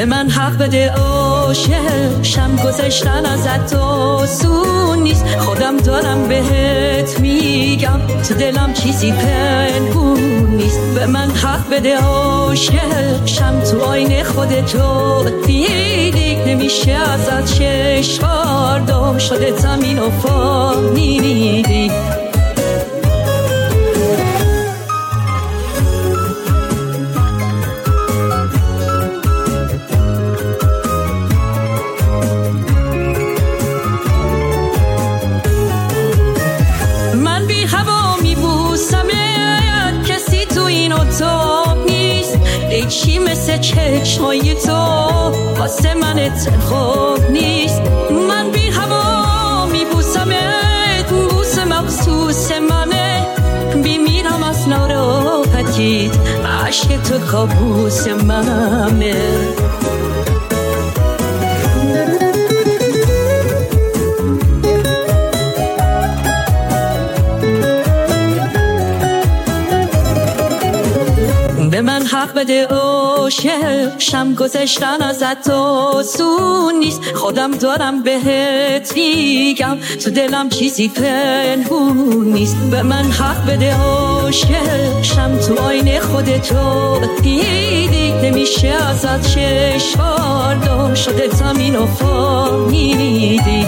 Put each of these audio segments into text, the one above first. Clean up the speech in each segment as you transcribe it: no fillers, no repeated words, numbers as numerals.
به من حق بده عاشقشم، گذشتن ازت آسون نیست، خودم دارم بهت میگم تو دلم چیزی پنهون نیست. به من حق بده عاشقشم، تو آینه خودتو دیدی، نمیشه ازت چشم شده زمین و فهمیدی. من بی هوا میبوسمت، کسی تو این اتاق نیست، هیچی مثل چشمای تو واسه من اتفاق نیست. من بی هوا میبوسمت، بوس مخصوص منه، بیمیرم از ناراحتیت، عشق تو کابوس منه. به من حق بده عاشقشم، گذشتن ازت آسون نیست، خودم دارم بهت میگم تو دلم چیزی پنهون نیست. به من حق بده عاشقشم، تو آینه خودتو دیدی، نمیشه ازت چشم شده زمین و فهمیدی.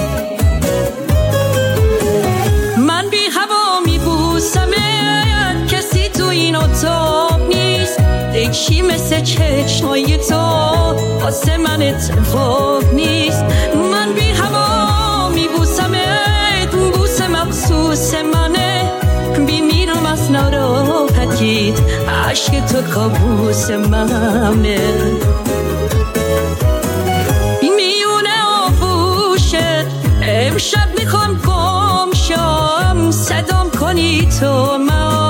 من بی هوا میبوسمت، کسی تو این اتاق نیست، هیچی مثل چشمای تو واسه من اتفاق نیست. من بی هوا میبوسمت، بوس مخصوص منه، بیمیرم از ناراحتیت، عشق تو کابوس منه. میونه آغوشت امشب میخوام گم شم، صدام کنی تو من،